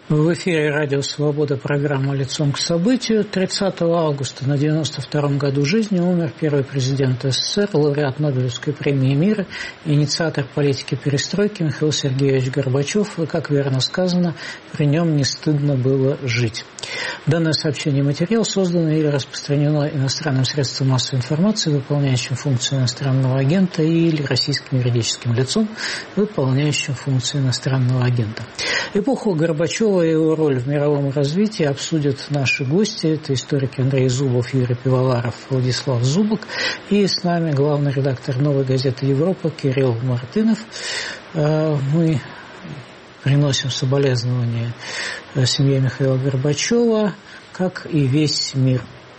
В эфире радио «Свобода», программа «Лицом к событию». 30 августа на 92-м году жизни умер первый президент СССР, лауреат Нобелевской премии мира, инициатор политики перестройки Михаил Сергеевич Горбачев. И, как верно сказано, при нем не стыдно было жить. Данное сообщение и материал создано или распространено иностранным средством массовой информации, выполняющим функцию иностранного агента, или российским юридическим лицом, выполняющим функцию иностранного агента. Эпоху Горбачева и его роль в мировом развитии обсудят наши гости. Это историки Андрей Зубов, Юрий Пивоваров, Владислав Зубок. И с нами главный редактор «Новой газеты Европа» Кирилл Мартынов. Мы приносим соболезнования семье Михаила Горбачева, как и весь мир.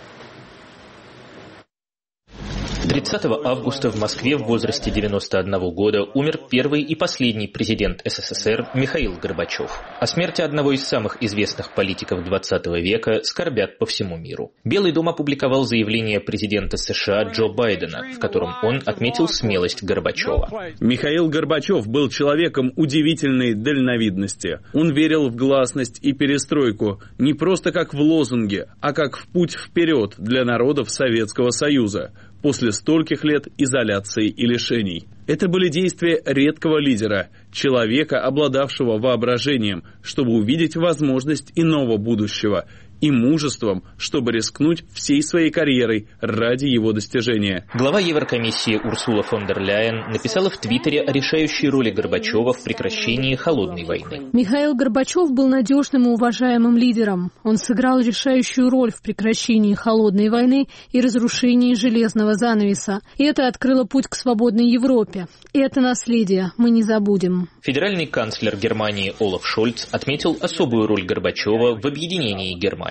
30 августа в Москве в возрасте 91 года умер первый и последний президент СССР Михаил Горбачев. О смерти одного из самых известных политиков 20 века скорбят по всему миру. Белый дом опубликовал заявление президента США Джо Байдена, в котором он отметил смелость Горбачева. Михаил Горбачев был человеком удивительной дальновидности. Он верил в гласность и перестройку не просто как в лозунге, а как в путь вперед для народов Советского Союза после стольких лет изоляции и лишений. Это были действия редкого лидера, человека, обладавшего воображением, чтобы увидеть возможность иного будущего, и мужеством, чтобы рискнуть всей своей карьерой ради его достижения. Глава Еврокомиссии Урсула фон дер Ляйен написала в Твиттере о решающей роли Горбачева в прекращении холодной войны. Михаил Горбачев был надежным и уважаемым лидером. Он сыграл решающую роль в прекращении холодной войны и разрушении железного занавеса. И это открыло путь к свободной Европе. И это наследие мы не забудем. Федеральный канцлер Германии Олаф Шольц отметил особую роль Горбачева в объединении Германии.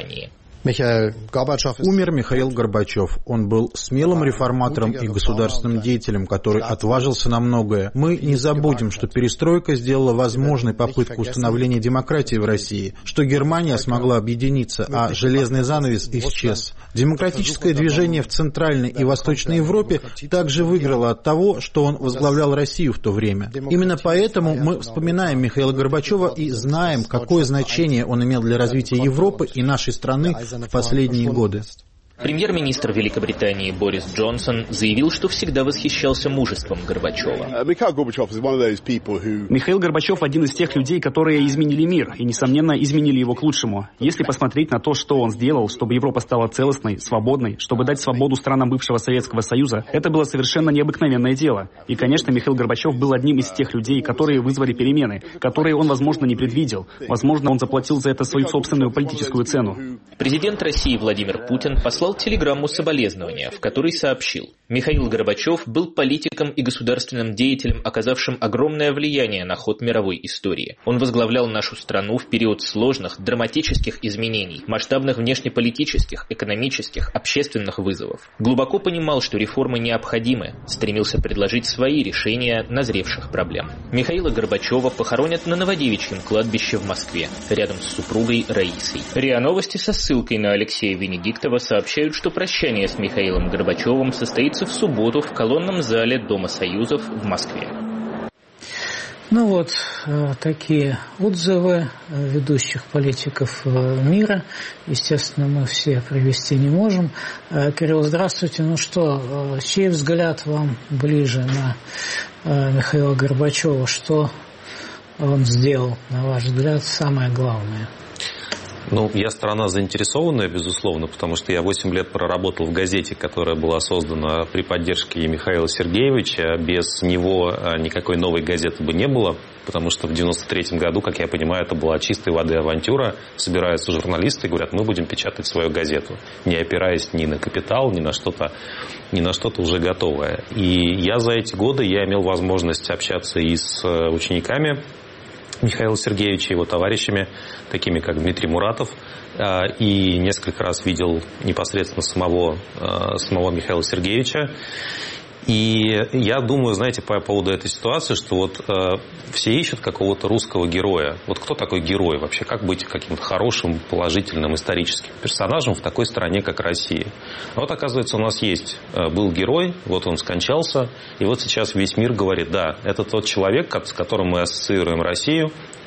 Умер Михаил Горбачев. Он был смелым реформатором и государственным деятелем, который отважился на многое. Мы не забудем, что перестройка сделала возможной попытку установления демократии в России, что Германия смогла объединиться, а железный занавес исчез. Демократическое движение в Центральной и Восточной Европе также выиграло от того, что он возглавлял Россию в то время. Именно поэтому мы вспоминаем Михаила Горбачева и знаем, какое значение он имел для развития Европы и нашей страны в последние годы. Премьер-министр Великобритании Борис Джонсон заявил, что всегда восхищался мужеством Горбачева. Михаил Горбачев один из тех людей, которые изменили мир, и, несомненно, изменили его к лучшему. Если посмотреть на то, что он сделал, чтобы Европа стала целостной, свободной, чтобы дать свободу странам бывшего Советского Союза, это было совершенно необыкновенное дело. И, конечно, Михаил Горбачев был одним из тех людей, которые вызвали перемены, которые он, возможно, не предвидел. Возможно, он заплатил за это свою собственную политическую цену. Президент России Владимир Путин послал телеграмму соболезнования, в которой сообщил: Михаил Горбачев был политиком и государственным деятелем, оказавшим огромное влияние на ход мировой истории. Он возглавлял нашу страну в период сложных, драматических изменений, масштабных внешнеполитических, экономических, общественных вызовов. Глубоко понимал, что реформы необходимы, стремился предложить свои решения назревших проблем. Михаила Горбачева похоронят на Новодевичьем кладбище в Москве, рядом с супругой Раисой. РИА Новости со ссылкой на Алексея Венедиктова сообщают, что прощание с Михаилом Горбачевым состоится в субботу в колонном зале Дома Союзов в Москве. Ну вот, такие отзывы ведущих политиков мира. Естественно, мы все привести не можем. Кирилл, здравствуйте. Ну что, чей взгляд вам ближе на Михаила Горбачева? Что он сделал, на ваш взгляд, самое главное? Ну, я сторона заинтересованная, безусловно, потому что я 8 лет проработал в газете, которая была создана при поддержке Михаила Сергеевича. Без него никакой новой газеты бы не было, потому что в 93-м году, как я понимаю, это была чистой воды авантюра. Собираются журналисты и говорят: мы будем печатать свою газету, не опираясь ни на капитал, ни на что-то уже готовое. И я за эти годы имел возможность общаться и с учениками Михаила Сергеевича, его товарищами, такими как Дмитрий Муратов, и несколько раз видел непосредственно самого Михаила Сергеевича. И я думаю, знаете, по поводу этой ситуации, что вот все ищут какого-то русского героя. Вот кто такой герой вообще? Как быть каким-то хорошим, положительным, историческим персонажем в такой стране, как Россия? А вот, оказывается, у нас был герой, вот он скончался, и вот сейчас весь мир говорит: да, это тот человек, с которым мы ассоциируем Россию,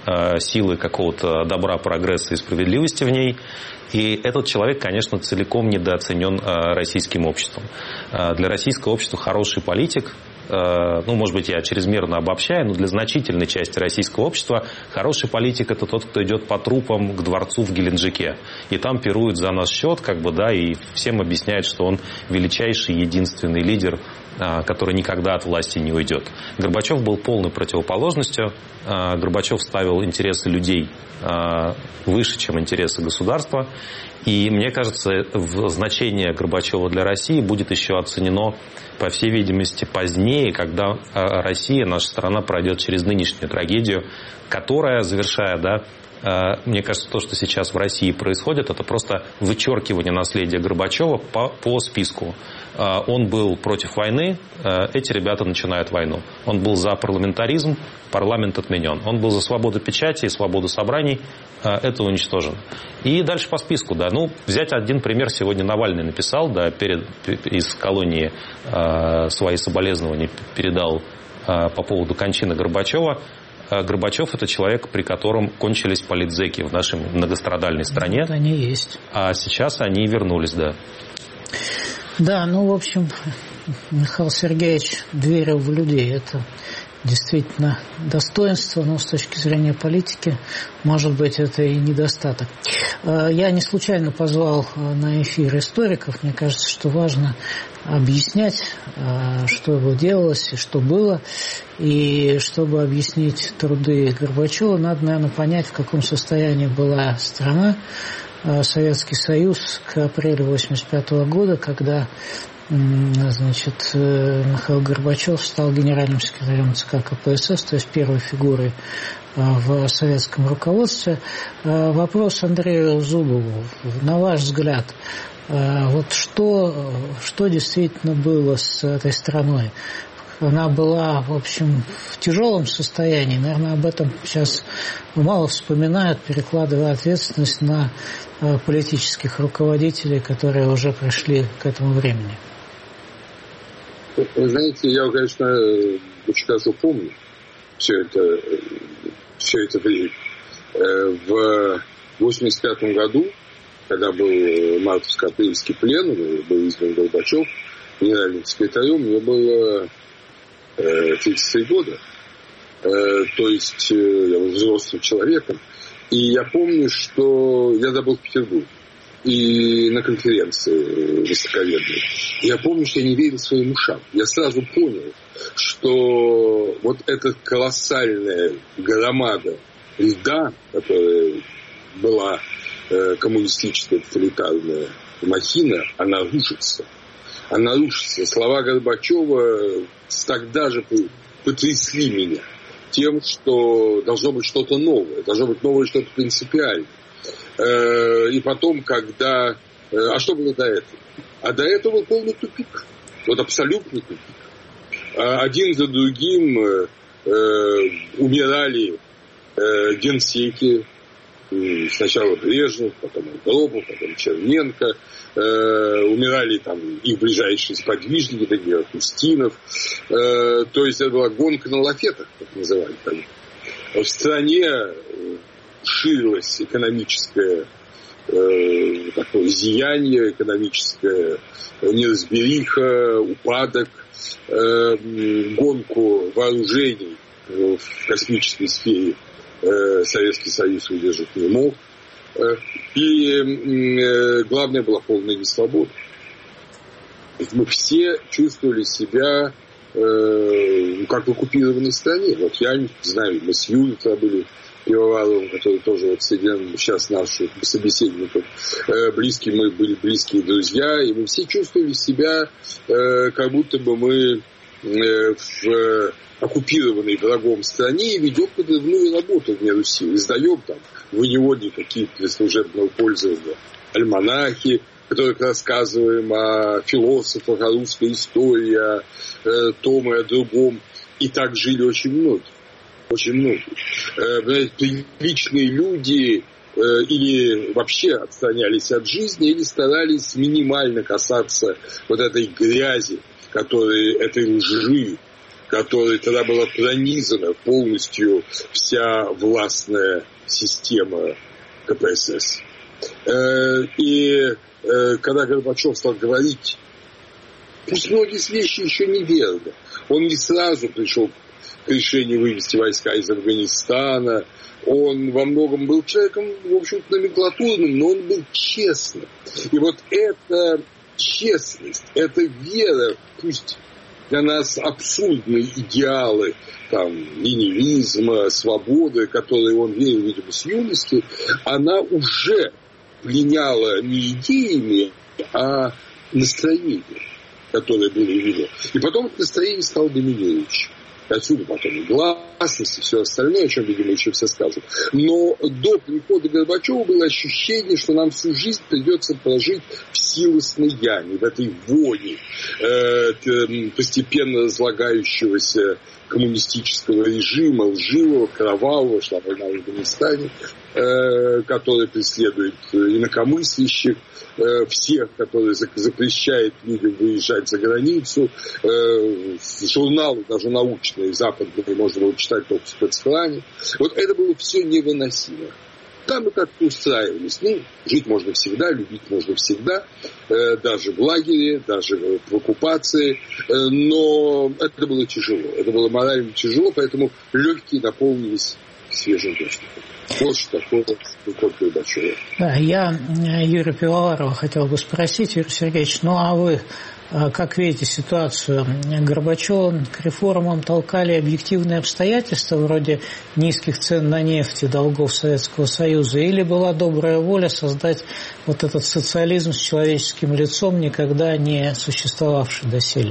силы какого-то добра, прогресса и справедливости в ней. И этот человек, конечно, целиком недооценен российским обществом. Для российского общества хороший политик, может быть, я чрезмерно обобщаю, но для значительной части российского общества хороший политик – это тот, кто идет по трупам к дворцу в Геленджике. И там пирует за наш счет, и всем объясняет, что он величайший, единственный лидер, который никогда от власти не уйдет. Горбачев был полной противоположностью. Горбачев ставил интересы людей выше, чем интересы государства. И мне кажется, значение Горбачева для России будет еще оценено, по всей видимости, позднее, когда Россия, наша страна, пройдет через нынешнюю трагедию, которая, завершая, мне кажется, то, что сейчас в России происходит, это просто вычеркивание наследия Горбачева по списку. Он был против войны, эти ребята начинают войну. Он был за парламентаризм, парламент отменен. Он был за свободу печати и свободу собраний, это уничтожено. И дальше по списку, взять один пример, сегодня Навальный написал, из колонии свои соболезнования передал по поводу кончины Горбачева. Горбачев – это человек, при котором кончились политзеки в нашей многострадальной стране. Вот они есть. А сейчас они вернулись, Да, в общем, Михаил Сергеевич верил в людей. Это действительно достоинство, но с точки зрения политики, может быть, это и недостаток. Я не случайно позвал на эфир историков. Мне кажется, что важно объяснять, что делалось и что было. И чтобы объяснить труды Горбачева, надо, наверное, понять, в каком состоянии была страна, Советский Союз к апрелю 1985 года, когда Михаил Горбачев стал генеральным секретарем ЦК КПСС, то есть первой фигурой в советском руководстве. Вопрос Андрею Зубову. На ваш взгляд, что действительно было с этой страной? Она была, в общем, в тяжелом состоянии. Наверное, об этом сейчас мало вспоминают, перекладывая ответственность на политических руководителей, которые уже пришли к этому времени. Вы знаете, я, конечно, очень хорошо помню все это время. В 1985 году, когда был мартовско-апрельский пленум, был избран Горбачев генеральным секретарем, мне было 33 года. То есть я был взрослым человеком. И я помню, что я забыл в Петербурге. И на конференции высоковедной. Я помню, что я не верил своим ушам. Я сразу понял, что вот эта колоссальная громада льда, которая была коммунистическая тоталитарная махина, она рушится. Она рушится. Слова Горбачева тогда же потрясли меня тем, что должно быть что-то новое, должно быть новое что-то принципиальное. И потом, когда... А что было до этого? А до этого был полный тупик. Вот абсолютный тупик. Один за другим умирали генсеки. Сначала Брежнев, потом Андропов, потом Черненко. Умирали там их ближайшие сподвижники, такие как Устинов. То есть это была гонка на лафетах, как называли тогда. В стране ширилось экономическое такое зияние, экономическая неразбериха, упадок, гонку вооружений в космической сфере Советский Союз выдержать не мог. И главное была полная несвобода. Мы все чувствовали себя как в оккупированной стране. Вот я не знаю, мы с Юлей были Пивоваровым, который тоже вот сейчас наши собеседники близкие, мы были близкие друзья, и мы все чувствовали себя, как будто бы мы в оккупированной врагом стране и ведем подрывную работу в меру сил. Издаем там в Унионе какие-то для служебного пользования альманахи, в которых рассказываем о философах, о русской истории, о том и о другом. И так жили очень многие. Очень многие. Приличные люди или вообще отстранялись от жизни, или старались минимально касаться вот этой грязи, этой лжи, которой тогда была пронизана полностью вся властная система КПСС. И когда Горбачев стал говорить, пусть многие вещи еще не верны, он не сразу пришел к решению вывести войска из Афганистана, он во многом был человеком, в общем-то, номенклатурным, но он был честным. И вот эта честность, эта вера, пусть для нас абсурдные идеалы там, ленинизма, свободы, которые он верил, видимо, с юности, она уже пленяла не идеями, а настроением, которое было у него. И потом это настроение стало доминирующим. Отсюда потом и гласность, и все остальное, о чем, видимо, еще все скажут. Но до прихода Горбачева было ощущение, что нам всю жизнь придется прожить в силосной яме, в этой воне постепенно разлагающегося коммунистического режима, лживого, кровавого, шла война в Афганистане, который преследует инакомыслящих, всех, которые запрещает людям выезжать за границу, журналы даже научные, западные, можно было читать только в спецхране. Вот это было все невыносимо. Там мы как-то устраивались. Ну, жить можно всегда, любить можно всегда, даже в лагере, даже в оккупации. Но это было тяжело. Это было морально тяжело, поэтому легкие наполнились свежим воздухом. Вот что такое приход Горбачева. Да, я Юрия Пивоварова хотел бы спросить, Юрий Сергеевич, ну а вы как видите ситуацию? Горбачева к реформам толкали объективные обстоятельства вроде низких цен на нефть и долгов Советского Союза, или была добрая воля создать вот этот социализм с человеческим лицом, никогда не существовавший доселе?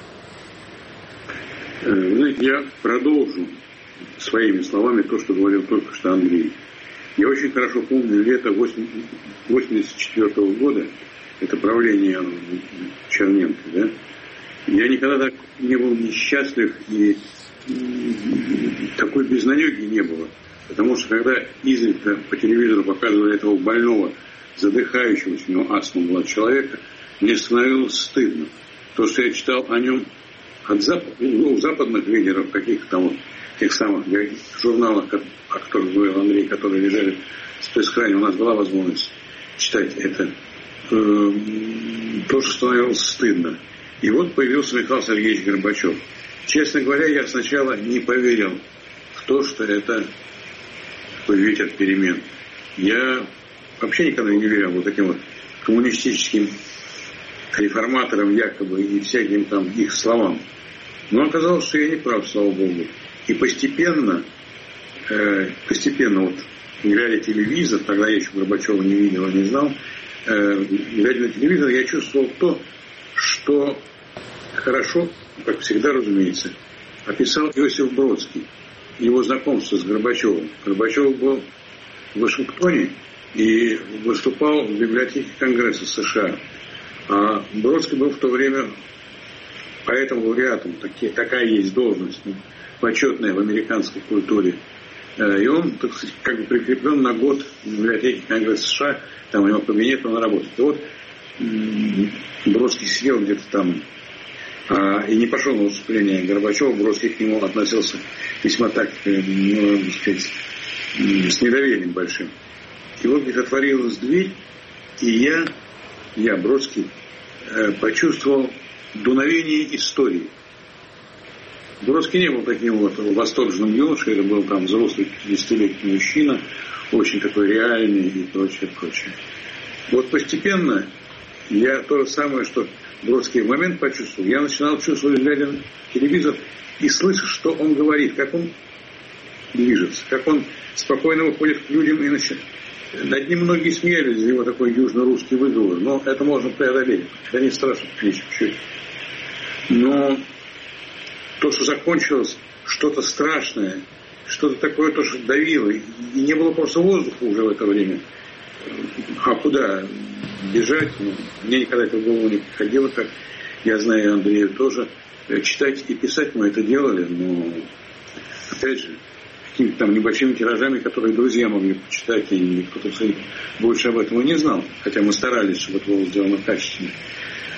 Знаете, я продолжу своими словами то, что говорил только что Андрей. Я очень хорошо помню лето 1984 года, это правление Черненко, да? Я никогда так не был несчастлив, и такой безнадеги не было. Потому что когда изредка по телевизору показывали этого больного, задыхающегося, у него астма была человека, мне становилось стыдно. То, что я читал о нем от западных лидеров, каких-то там вот, тех самых журналах, о которых говорил Андрей, которые лежали в спецхране, у нас была возможность читать это. То, что становилось стыдно. И вот появился Михаил Сергеевич Горбачев. Честно говоря, я сначала не поверил в то, что это такой ветер перемен. Я вообще никогда не верил вот таким вот коммунистическим реформаторам якобы и всяким там их словам. Но оказалось, что я не прав, слава Богу. И постепенно вот, глядя телевизор, тогда я еще Горбачева не видел, не знал, глядя на телевизор, я чувствовал то, что хорошо, как всегда, разумеется, описал Иосиф Бродский, его знакомство с Горбачевым. Горбачев был в Вашингтоне и выступал в библиотеке Конгресса США. А Бродский был в то время поэтом-лауреатом, такая есть должность, почетная в американской культуре. И он, так сказать, как бы прикреплен на год в библиотеке Конгресса США, там у него кабинет, он работает. И вот Бродский сидел где-то там и не пошел на выступление Горбачева. Бродский к нему относился весьма так, можно сказать, с недоверием большим. И вот где-то отворилась дверь, и я, Бродский, почувствовал дуновение истории. Бродский не был таким вот восторженным юношей, это был там взрослый 50-летний мужчина, очень такой реальный и прочее. Вот постепенно я то же самое, что Бродский в момент почувствовал, я начинал чувствовать, глядя на телевизор, и слыша, что он говорит, как он движется, как он спокойно выходит к людям и начинает. Над ним многие смеялись за его такой южно-русский выговор, но это можно преодолеть. Это не страшно, чуть-чуть. Но то, что закончилось, что-то страшное, что-то такое, то, что давило, и не было просто воздуха уже в это время. А куда бежать? Мне никогда это в голову не приходило, как я знаю, Андрею тоже. Читать и писать мы это делали, но, опять же, какими-то там небольшими тиражами, которые друзья могли почитать, и кто-то больше об этом и не знал. Хотя мы старались, чтобы это было сделано качественно.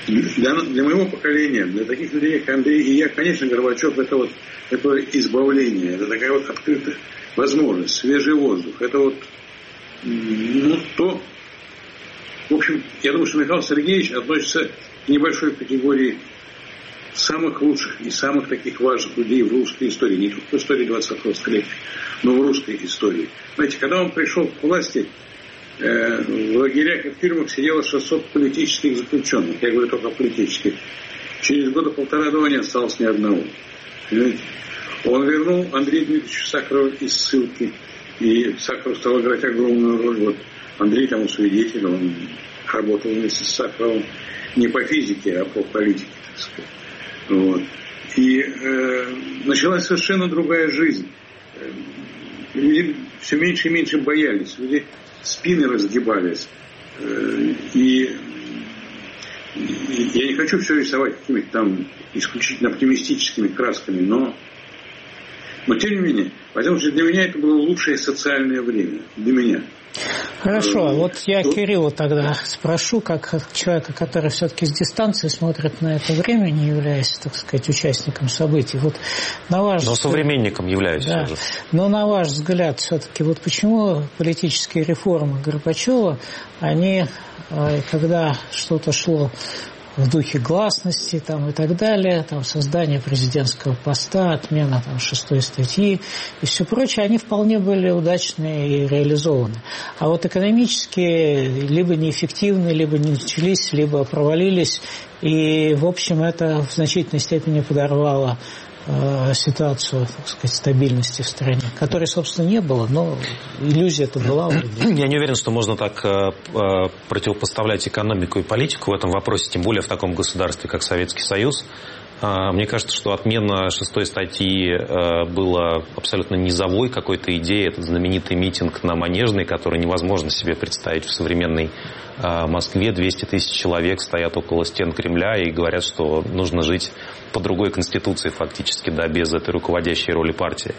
Для моего поколения, для таких людей, как Андрей и я, конечно, Горбачев это избавление, это такая вот открытая возможность, свежий воздух. Это вот то. В общем, я думаю, что Михаил Сергеевич относится к небольшой категории самых лучших и самых таких важных людей в русской истории, не только в истории 20-го столетия, но в русской истории. Знаете, когда он пришел к власти, в лагерях и в тюрьмах сидело 600 политических заключенных. Я говорю только о политических. Через года полтора-два не осталось ни одного. Понимаете? Он вернул Андрея Дмитриевича Сахарова из ссылки. И Сахаров стал играть огромную роль. Вот Андрей тому свидетель. Он работал вместе с Сахаровым не по физике, а по политике, так сказать. Вот. И началась совершенно другая жизнь. Люди все меньше и меньше боялись. Люди спины разгибались. И я не хочу все рисовать какими-то там исключительно оптимистическими красками, но тем не менее, потому что для меня это было лучшее социальное время. Для меня. Хорошо, вот я Кирилла тогда спрошу, как человека, который все-таки с дистанции смотрит на это время, не являясь, так сказать, участником событий. Вот на ваш взгляд, современником являюсь. Да, но на ваш взгляд, все-таки, вот почему политические реформы Горбачева, они, когда что-то шло в духе гласности там, и так далее, там, создание президентского поста, отмена там, 6-й статьи и все прочее, они вполне были удачны и реализованы. А вот экономически либо неэффективны, либо не начались, либо провалились, и, в общем, это в значительной степени подорвало ситуацию, так сказать, стабильности в стране, которой, собственно, не было, но иллюзия-то была. Я не уверен, что можно так противопоставлять экономику и политику в этом вопросе, тем более в таком государстве, как Советский Союз. Мне кажется, что отмена 6-й статьи была абсолютно низовой какой-то идеей. Этот знаменитый митинг на Манежной, который невозможно себе представить в современной Москве. 200 тысяч человек стоят около стен Кремля и говорят, что нужно жить по другой конституции фактически, да, без этой руководящей роли партии.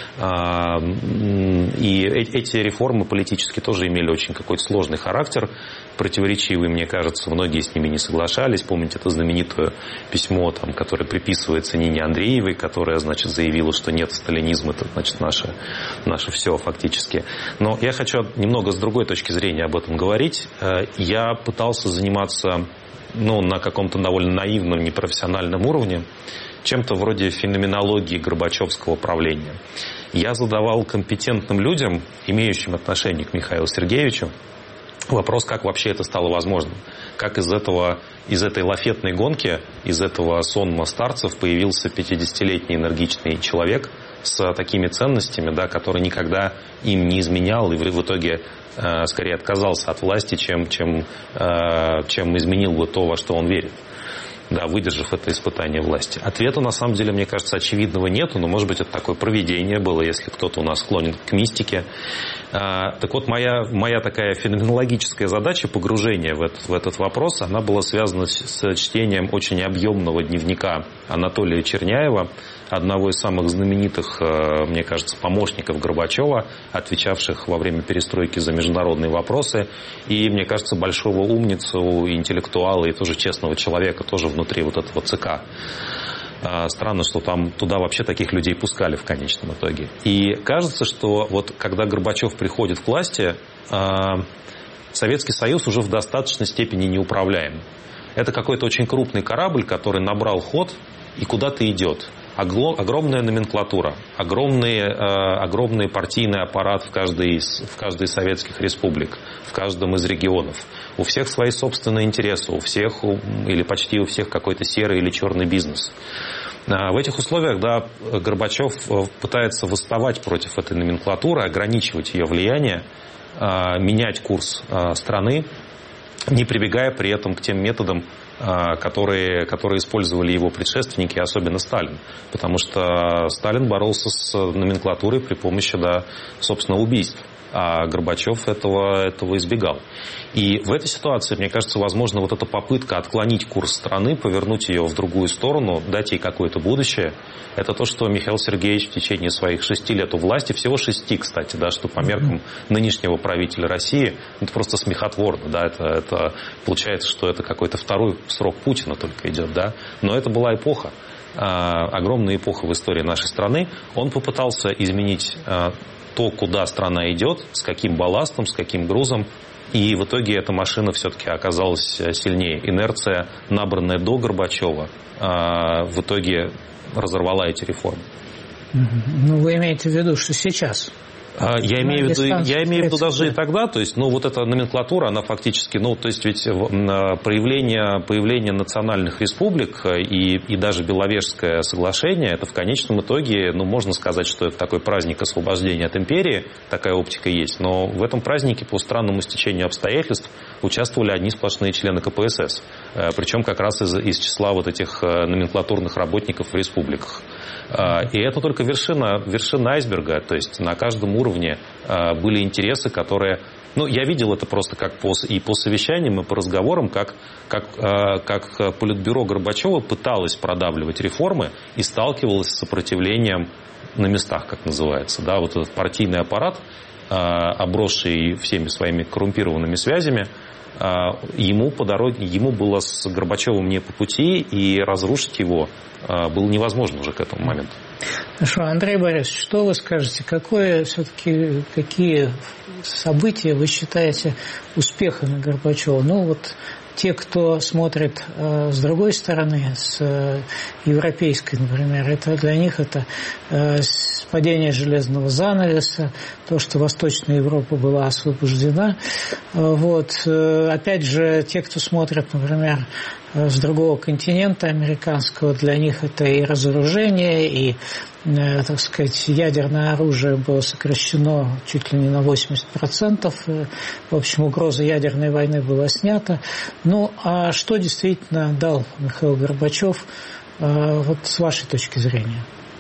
И эти реформы политически тоже имели очень какой-то сложный характер, противоречивый, мне кажется, многие с ними не соглашались. Помните это знаменитое письмо, там, которое приписывается Нине Андреевой, которая, значит, заявила, что нет, сталинизм, это, значит, наше все фактически. Но я хочу немного с другой точки зрения об этом говорить. Я пытался заниматься, на каком-то довольно наивном, непрофессиональном уровне, чем-то вроде феноменологии горбачевского правления. Я задавал компетентным людям, имеющим отношение к Михаилу Сергеевичу, вопрос, как вообще это стало возможным. Как из этой лафетной гонки, из этого сонма старцев появился 50-летний энергичный человек с такими ценностями, да, который никогда им не изменял и в итоге скорее отказался от власти, чем изменил бы то, во что он верит, да, выдержав это испытание власти. Ответа, на самом деле, мне кажется, очевидного нету, но, может быть, это такое провидение было, если кто-то у нас склонен к мистике. Так вот, моя такая феноменологическая задача погружения в этот вопрос, она была связана с чтением очень объемного дневника Анатолия Черняева, одного из самых знаменитых, мне кажется, помощников Горбачева, отвечавших во время перестройки за международные вопросы, и, мне кажется, большого умницу, интеллектуала и тоже честного человека, тоже внутри вот этого ЦК. Странно, что там туда вообще таких людей пускали в конечном итоге. И кажется, что вот когда Горбачев приходит к власти, Советский Союз уже в достаточной степени неуправляем. Это какой-то очень крупный корабль, который набрал ход и куда-то идет. Огромная номенклатура, огромный партийный аппарат в каждой из советских республик, в каждом из регионов. У всех свои собственные интересы, у всех или почти у всех какой-то серый или черный бизнес. В этих условиях, да, Горбачев пытается восставать против этой номенклатуры, ограничивать ее влияние, менять курс страны, не прибегая при этом к тем методам, которые использовали его предшественники, особенно Сталин. Потому что Сталин боролся с номенклатурой при помощи, да, собственно, убийств. А Горбачев этого избегал. И в этой ситуации, мне кажется, возможно, вот эта попытка отклонить курс страны, повернуть ее в другую сторону, дать ей какое-то будущее, это то, что Михаил Сергеевич в течение своих 6 лет у власти, всего 6, кстати, да, что по меркам нынешнего правителя России, это просто смехотворно, да, это получается, что это какой-то второй срок Путина только идет, да, но это была эпоха, огромная эпоха в истории нашей страны. Он попытался изменить то, куда страна идет, с каким балластом, с каким грузом. И в итоге эта машина все-таки оказалась сильнее. Инерция, набранная до Горбачева, в итоге разорвала эти реформы. Ну, вы имеете в виду, что сейчас? Я имею в виду даже и тогда, то есть, ну, вот эта номенклатура, она фактически, ну, то есть, ведь появление национальных республик и даже Беловежское соглашение, это в конечном итоге, ну, можно сказать, что это такой праздник освобождения от империи, такая оптика есть, но в этом празднике по странному стечению обстоятельств участвовали одни сплошные члены КПСС, причем как раз из числа вот этих номенклатурных работников в республиках. И это только вершина айсберга, то есть на каждом уровне были интересы, которые... Ну, я видел это просто как и по совещаниям, и по разговорам, как Политбюро Горбачева пыталось продавливать реформы и сталкивалось с сопротивлением на местах, как называется. Да, вот этот партийный аппарат, обросший всеми своими коррумпированными связями, ему по дороге, ему было с Горбачевым не по пути, и разрушить его было невозможно уже к этому моменту. Хорошо, Андрей Борисович, что вы скажете? Какие события вы считаете успехами Горбачева? Ну, вот те, кто смотрит с другой стороны, с европейской, например, это для них это падение железного занавеса, то, что Восточная Европа была освобождена. Вот. Опять же, те, кто смотрит, например, с другого континента американского, для них это и разоружение, и, так сказать, ядерное оружие было сокращено чуть ли не на 80%. В общем, угроза ядерной войны была снята. Ну, а что действительно дал Михаил Горбачев, вот с вашей точки зрения?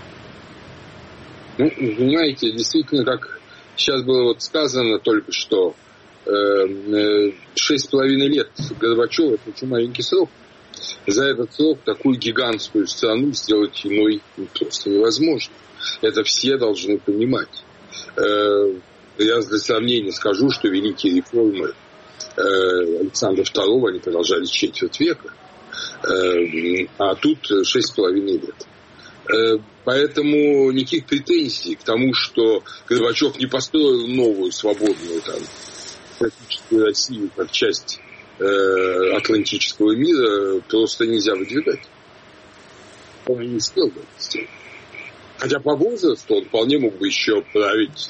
Ну, понимаете, действительно, как сейчас было вот сказано только что, 6,5 лет Горбачева – это очень маленький срок. За этот срок такую гигантскую страну сделать иной просто невозможно. Это все должны понимать. Я для сравнения скажу, что великие реформы Александра II, они продолжались четверть века, а тут 6,5 лет. Поэтому никаких претензий к тому, что Горбачев не построил новую свободную политическую Россию как часть атлантического мира, просто нельзя выдвигать. Он не успел бы это сделать. Хотя по возрасту он вполне мог бы еще править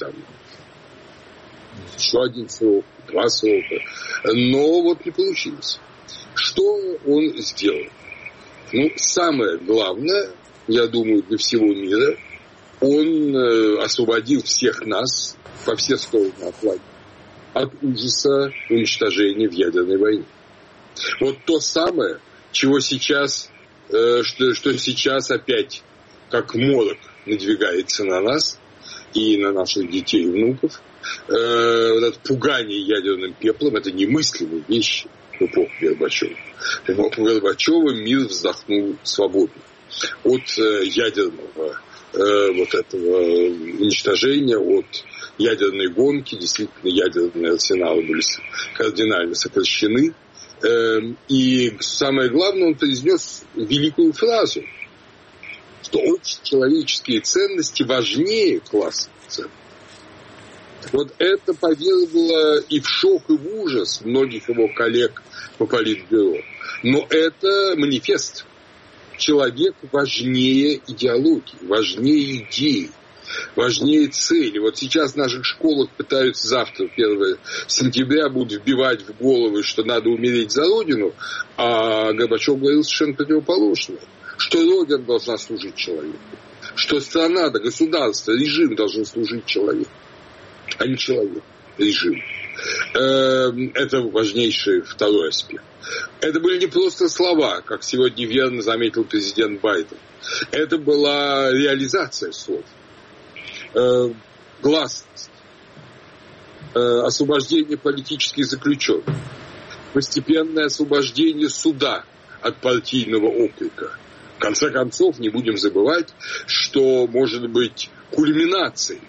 еще 1 срок, 2 срока. Но вот не получилось. Что он сделал? Ну, самое главное, я думаю, для всего мира, он освободил всех нас по все стороны Атлантики от ужаса уничтожения в ядерной войне. Вот то самое, чего сейчас, что сейчас опять как морок надвигается на нас и на наших детей и внуков. Вот это пугание ядерным пеплом – это немыслимые вещи в эпоху Горбачева. В эпоху Горбачева мир вздохнул свободно от ядерного вот этого уничтожения, от ядерной гонки. Действительно, ядерные арсеналы были кардинально сокращены. И самое главное, он произнес великую фразу, что общечеловеческие ценности важнее классовых ценностей. Вот это повергло и в шок, и в ужас многих его коллег по Политбюро. Но это манифест. Человек важнее идеологии, важнее идеи, важнее цели. Вот сейчас в наших школах пытаются завтра, 1 сентября, будут вбивать в головы, что надо умереть за Родину, а Горбачев говорил совершенно противоположное, что Родина должна служить человеку, что страна, да, государство, режим должен служить человеку, а не человек, режим. Это важнейший второй аспект. Это были не просто слова, как сегодня верно заметил президент Байден. Это была реализация слов. Гласность. освобождение политических заключенных, постепенное освобождение суда от партийного окрика. В конце концов, не будем забывать, что, может быть, кульминацией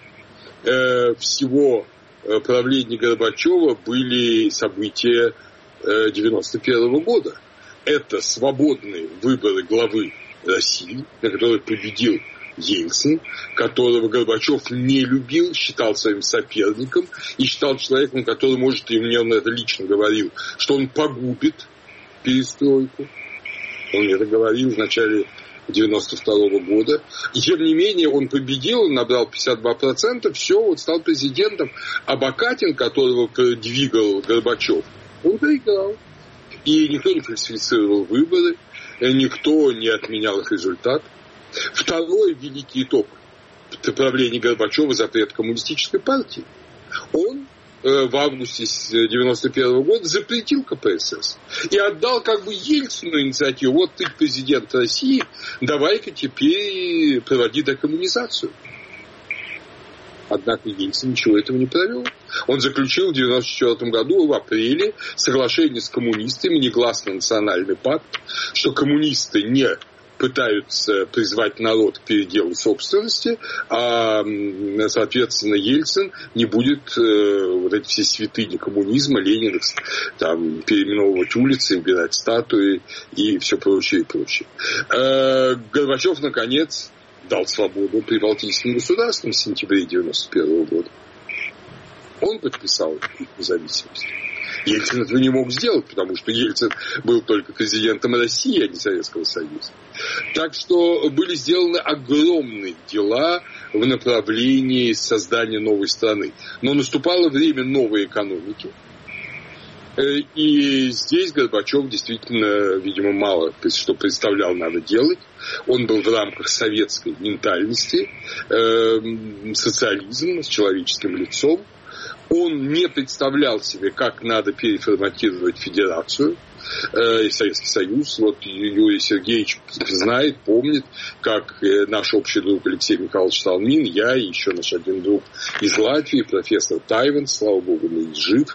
всего правления Горбачева были события 1991 года. Это свободные выборы главы России, на которых победил Ельцин, которого Горбачев не любил, считал своим соперником и считал человеком, который, может, и мне он это лично говорил, что он погубит перестройку. Он это говорил в начале 1992 года. И тем не менее он победил, он набрал 52%, все, вот стал президентом. А Бакатин, которого двигал Горбачев, он проиграл. И никто не фальсифицировал выборы, никто не отменял их результат. Второй великий итог правления Горбачева — запрет коммунистической партии. Он в августе 1991 года запретил КПСС и отдал как бы Ельцину инициативу. Вот ты президент России, давай-ка теперь проводи декоммунизацию. Однако Ельцин ничего этого не провел. Он заключил в 1994 году, в апреле, соглашение с коммунистами, негласный национальный пакт, что коммунисты не пытаются призвать народ к переделу собственности, а, соответственно, Ельцин не будет вот эти все святыни коммунизма, Ленина, там, переименовывать улицы, убирать статуи и все прочее, и прочее. Горбачев, наконец, дал свободу прибалтийским государствам в сентябре 1991 года. Он подписал их независимость. Ельцин этого не мог сделать, потому что Ельцин был только президентом России, а не Советского Союза. Так что были сделаны огромные дела в направлении создания новой страны. Но наступало время новой экономики. И здесь Горбачев действительно, видимо, мало что представлял, надо делать. Он был в рамках советской ментальности, социализм с человеческим лицом. Он не представлял себе, как надо переформатировать федерацию и Советский Союз. Вот Юрий Сергеевич знает, помнит, как наш общий друг Алексей Михайлович Салмин, я и еще наш один друг из Латвии, профессор Тайван, слава богу, мы жив,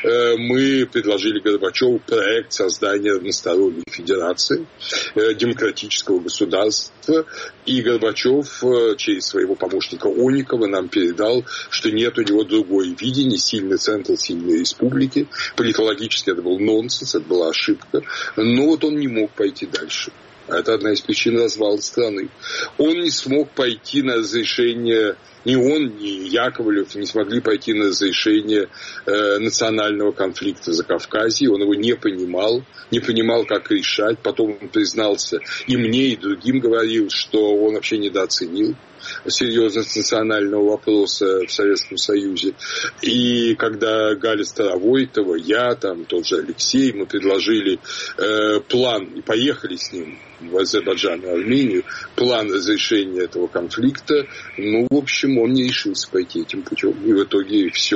мы предложили Горбачеву проект создания односторонней федерации, демократического государства, и Горбачев через своего помощника Оникова нам передал, что нет у него другой видения, сильный центр, сильные республики. Политологически это был нонсенс, это была ошибка, но вот он не мог пойти дальше. Это одна из причин развала страны. Он не смог пойти на разрешение, ни он, ни Яковлев не смогли пойти на разрешение национального конфликта в Закавказье. Он его не понимал, как решать. Потом он признался и мне, и другим говорил, что он вообще недооценил серьезность национального вопроса в Советском Союзе. И когда Галя Старовойтова, я, там, тот же Алексей, мы предложили план и поехали с ним в Азербайджан и Армению, план разрешения этого конфликта, в общем, он не решился пойти этим путем. И в итоге все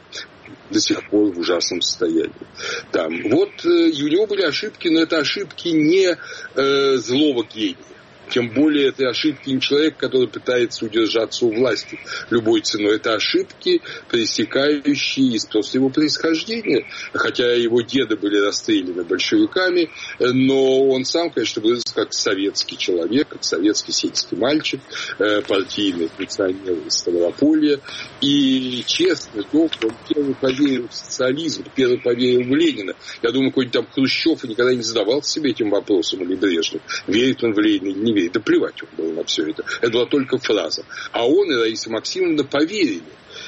до сих пор в ужасном состоянии. Вот и у него были ошибки, но это ошибки не злого гения. Тем более это ошибки не человека, который пытается удержаться у власти любой ценой. Это ошибки, проистекающие из просто его происхождения. Хотя его деды были расстреляны большевиками, но он сам, конечно, вырос как советский человек, как советский сельский мальчик, партийный функционер из Ставрополья. И честно, он первый поверил в социализм, первый поверил в Ленина. Я думаю, какой-нибудь там Хрущев никогда не задавался себе этим вопросом, или Брежнев, верит он в Ленина или не верит. Да плевать он был на все это. Это была только фраза. А он и Раиса Максимовна поверили.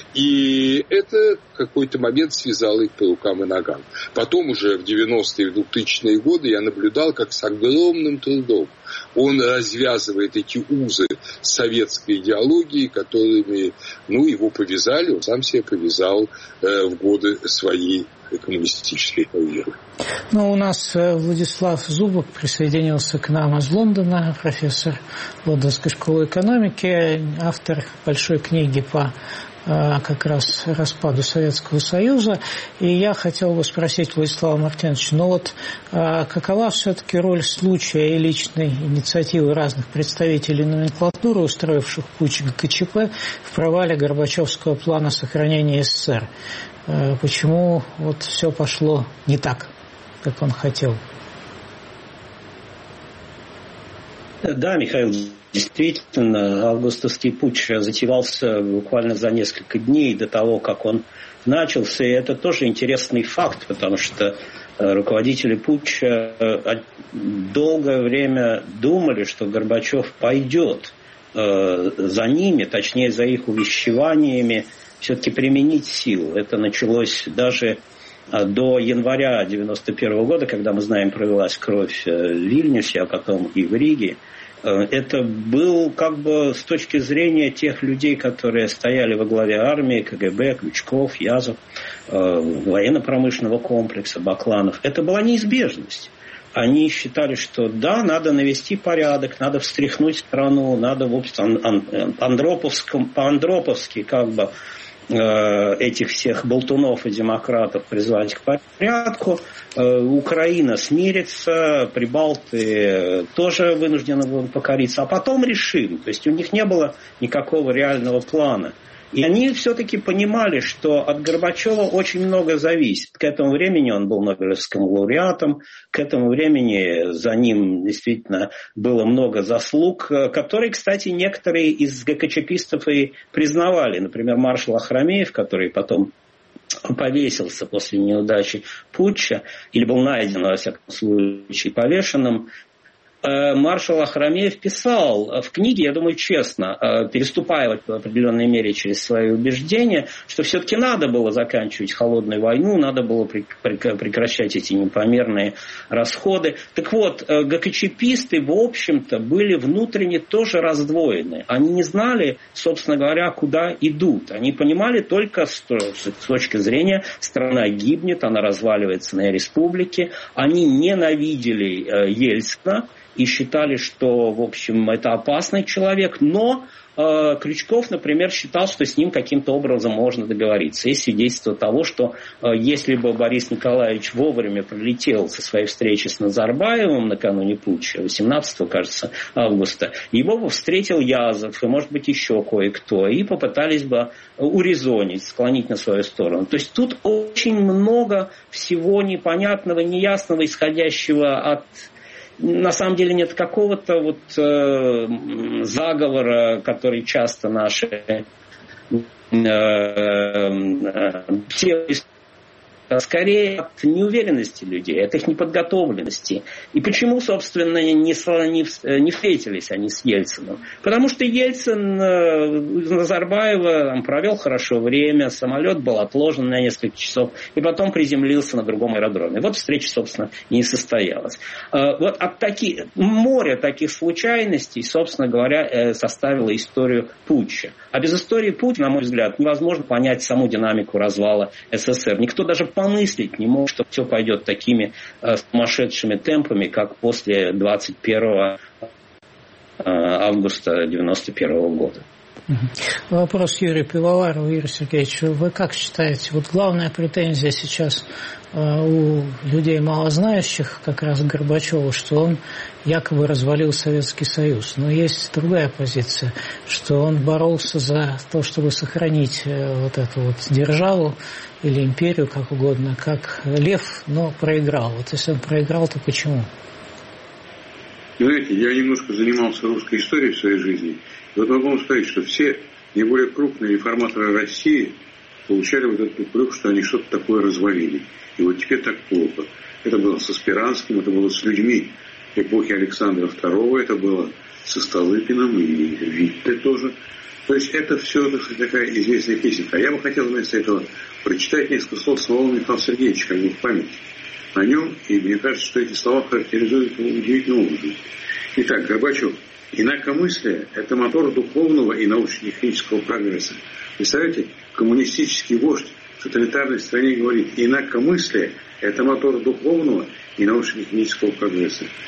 И это в какой-то момент связало их по рукам и ногам. Потом уже в 90-е и 2000-е годы я наблюдал, как с огромным трудом он развязывает эти узы советской идеологии, которыми его повязали, он сам себя повязал в годы своей коммунистической карьеры. У нас Владислав Зубок присоединился к нам из Лондона, профессор Лондонской школы экономики, автор большой книги по как раз распаду Советского Союза. И я хотел бы спросить Владислава Мартиновича, какова все-таки роль случая и личной инициативы разных представителей номенклатуры, устроивших путч ГКЧП, в провале Горбачевского плана сохранения СССР? Почему все пошло не так, как он хотел? Да, Михаил, действительно, августовский путч затевался буквально за несколько дней до того, как он начался. И это тоже интересный факт, потому что руководители путча долгое время думали, что Горбачев пойдет за ними, точнее за их увещеваниями, все-таки применить силу. Это началось даже до января 1991 года, когда, мы знаем, пролилась кровь в Вильнюсе, а потом и в Риге. Это был с точки зрения тех людей, которые стояли во главе армии, КГБ, Крючков, Язов, военно-промышленного комплекса, Бакланов, это была неизбежность. Они считали, что да, надо навести порядок, надо встряхнуть страну, надо по-андроповски этих всех болтунов и демократов призвать к порядку. Украина смирится, прибалты тоже вынуждены будут покориться, а потом решим. То есть у них не было никакого реального плана. И они все-таки понимали, что от Горбачева очень много зависит. К этому времени он был Нобелевским лауреатом, к этому времени за ним действительно было много заслуг, которые, кстати, некоторые из ГКЧПистов и признавали. Например, маршал Ахрамеев, который потом повесился после неудачи путча, или был найден, во всяком случае, повешенным. Маршал Ахрамеев писал в книге, я думаю, честно, переступая в определенной мере через свои убеждения, что все-таки надо было заканчивать холодную войну, надо было прекращать эти непомерные расходы. Так вот, ГКЧПисты, в общем-то, были внутренне тоже раздвоены. Они не знали, собственно говоря, куда идут. Они понимали только с точки зрения, страна гибнет, она разваливается на республике. Они ненавидели Ельцина и считали, что, в общем, это опасный человек, но Крючков, например, считал, что с ним каким-то образом можно договориться. Есть свидетельство того, что если бы Борис Николаевич вовремя прилетел со своей встречи с Назарбаевым накануне путча, 18, кажется, августа, его бы встретил Язов и, может быть, еще кое-кто, и попытались бы урезонить, склонить на свою сторону. То есть тут очень много всего непонятного, неясного, исходящего от... На самом деле нет какого-то заговора, который часто наши скорее от неуверенности людей, от их неподготовленности. И почему, собственно, не встретились они с Ельциным? Потому что Ельцин Назарбаева провел хорошо время, самолет был отложен на несколько часов, и потом приземлился на другом аэродроме. Вот встреча, собственно, и не состоялась. Вот от моря таких случайностей, собственно говоря, составила историю путча. А без истории путча, на мой взгляд, невозможно понять саму динамику развала СССР. Никто даже помыслить не мог, что все пойдет такими сумасшедшими темпами, как после 21 августа 1991 года. Вопрос Юрию Пивоварову. Юрий Сергеевич, вы как считаете, главная претензия сейчас у людей малознающих как раз Горбачеву, что он якобы развалил Советский Союз. Но есть другая позиция, что он боролся за то, чтобы сохранить эту державу или империю, как угодно, как лев, но проиграл. Если он проиграл, то почему? Знаете, я немножко занимался русской историей в своей жизни. И могу вам сказать, что все наиболее крупные реформаторы России получали этот упрек, что они что-то такое развалили. И теперь так плохо. Это было со Спиранским, это было с людьми эпохи Александра II, это было со Столыпиным и Витте тоже. То есть это все такая известная песенка. А я бы хотел вместо этого прочитать несколько слов самого Михаила Сергеевича, в память о нем. И мне кажется, что эти слова характеризуют его удивительным образом. Итак, Горбачев. Инакомыслие – это мотор духовного и научно-технического прогресса. Представляете, коммунистический вождь в тоталитарной стране говорит, инакомыслие – это мотор духовного и научно-технического прогресса.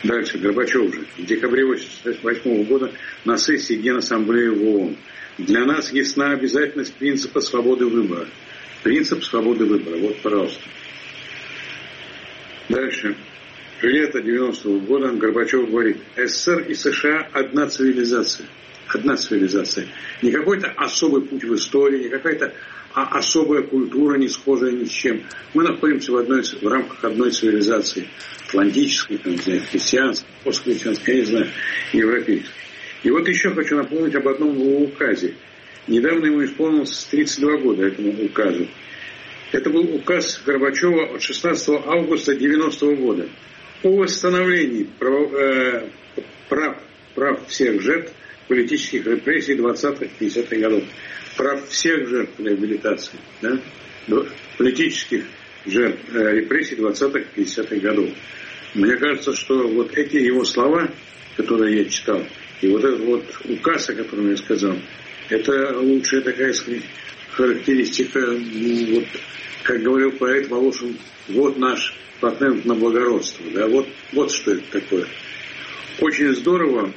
Дальше, Горбачев же. В декабре 1988 года на сессии Генассамблеи в ООН. Для нас ясна обязательность принципа свободы выбора. Принцип свободы выбора. Вот, пожалуйста. Дальше. Лето 90-го года Горбачев говорит: СССР и США одна цивилизация. Одна цивилизация. Не какой-то особый путь в истории, не какая-то особая культура, не схожая ни с чем. Мы находимся в рамках одной цивилизации. Атлантической, там, не знаю, христианской, постхристианской, я не знаю, европейской. И вот еще хочу напомнить об одном указе. Недавно ему исполнилось 32 года этому указу. Это был указ Горбачева от 16 августа 90-го года о восстановлении прав всех жертв политических репрессий 20-50-х годов. Прав всех жертв реабилитации, да? Политических жертв репрессий 20-50-х годов. Мне кажется, что вот эти его слова, которые я читал, и вот этот вот указ, о котором я сказал, это лучшая такая, сказать, характеристика, ну, вот, как говорил поэт Волошин, вот наш патент на благородство. Да? Вот что это такое. Очень здорово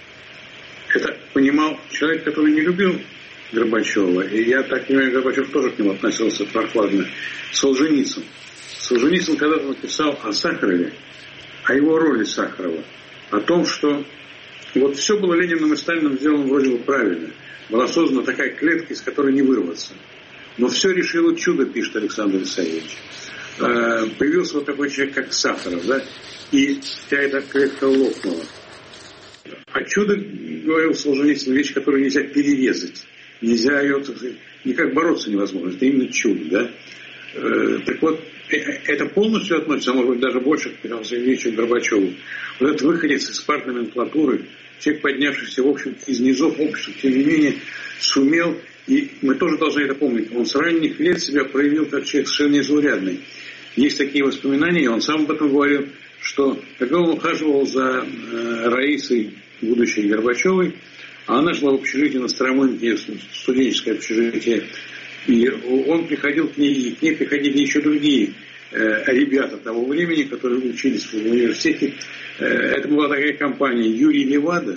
это понимал человек, который не любил Горбачева. И я так понимаю, Горбачев тоже к нему относился прохладно. Солженицын. Солженицын когда-то написал о Сахарове, о его роли Сахарова, о том, что вот все было Лениным и Сталиным сделано вроде бы правильно. Была создана такая клетка, из которой не вырваться. Но все решило чудо, пишет Александр Исаевич. Появился вот такой человек, как Сахаров, да, и вся эта клетка лопнула. А чудо, говорил Солженицын, вещь, которую нельзя перерезать. Нельзя ее, так сказать, никак бороться невозможно. Это именно чудо, да. Так вот, это полностью относится, а может быть даже больше к Михаилу Сергеевичу Горбачеву. Вот этот выходец из партной номенклатуры, человек, поднявшийся, в общем, из низов общества, тем не менее, сумел, и мы тоже должны это помнить, он с ранних лет себя проявил как человек совершенно незаурядный. Есть такие воспоминания, он сам об этом говорил, что когда он ухаживал за Раисой, будущей Горбачевой, а она жила в общежитии на Старомойке, студенческое общежитие, и он приходил к ней, и к ней приходили еще другие ребята того времени, которые учились в университете. Это была такая компания: Юрий Левада,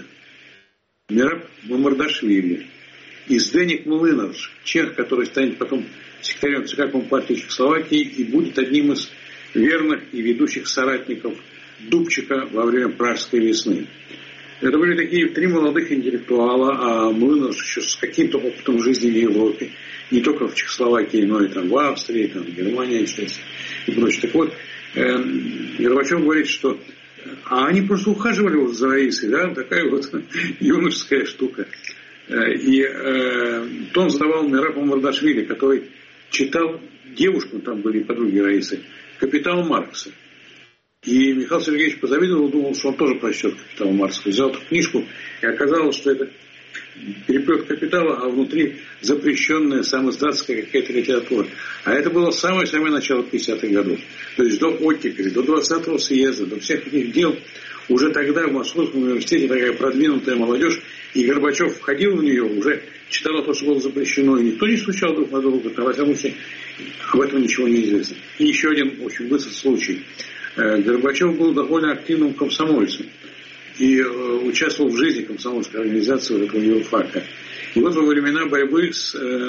Мераб Мамардашвили и Зdeněk Mlynář, чех, который станет потом секретарем ЦК Компартии Чехословакии и будет одним из верных и ведущих соратников Дубчика во время Пражской весны. Это были такие три молодых интеллектуала, а Мlynář еще с каким-то опытом жизни в Европе, не только в Чехословакии, но и там в Австрии, там, в Германии и прочее. Так вот, Горбачев говорит, что они просто ухаживали вот за Раисой, да, такая вот юношеская штука. И он задавал Мераб Мамардашвили, который читал девушку, там были подруги Раисы, «Капитал Маркса». И Михаил Сергеевич позавидовал, думал, что он тоже прочтет «Капитал Маркса». Взял эту книжку, и оказалось, что это переплет капитала, а внутри запрещенная самоиздатская какая-то литература. А это было самое-самое начало 50-х годов. То есть до оттепели, до 20-го съезда, до всех этих дел. Уже тогда в Московском университете такая продвинутая молодежь, и Горбачев входил в нее, уже читал то, что было запрещено, и никто не стучал друг на друга, а во всяком случае об этом ничего не известно. И еще один очень быстрый случай. Горбачев был довольно активным комсомольцем и участвовал в жизни комсомольской организации этого юрфака. И вот во времена борьбы с,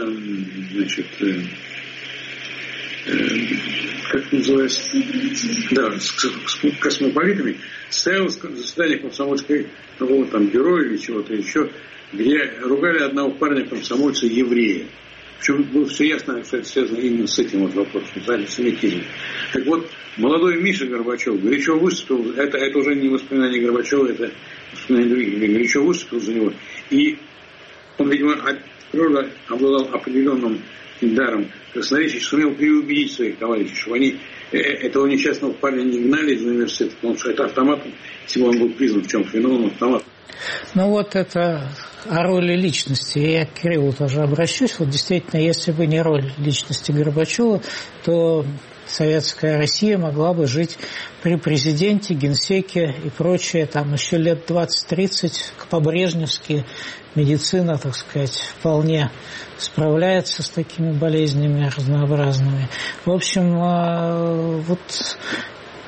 как называется, да, с космополитами, стояло заседание комсомольской, какого там героя или чего-то еще, где ругали одного парня-комсомольца еврея. Причем было все ясно, что это связано именно с этим вот вопросом, с антисемитизмом. Так вот, молодой Миша Горбачев горячо выступил, это уже не воспоминание Горбачева, это воспоминание других, горячо выступил за него. И он, видимо, от природы обладал определенным даром красноречия, сумел переубедить своих товарищей, чтобы они этого несчастного парня не гнали из университета, потому что это автомат, если бы он был признан в чем-то виновным, автомат. Ну вот это о роли личности. Я к Кириллу тоже обращусь. Вот действительно, если бы не роль личности Горбачева, то советская Россия могла бы жить при президенте, генсеке и прочее. Там еще лет 20-30 по-брежневски медицина, так сказать, вполне справляется с такими болезнями разнообразными. В общем, вот